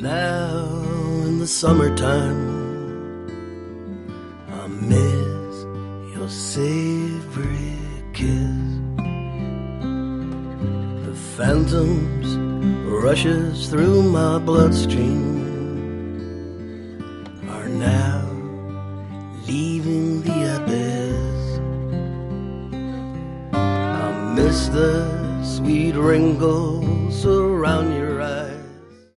Now in the summertime, I miss your savory kiss. The phantoms rushes through my bloodstream are now leaving the abyss. I miss the sweet wrinkles around your eyes.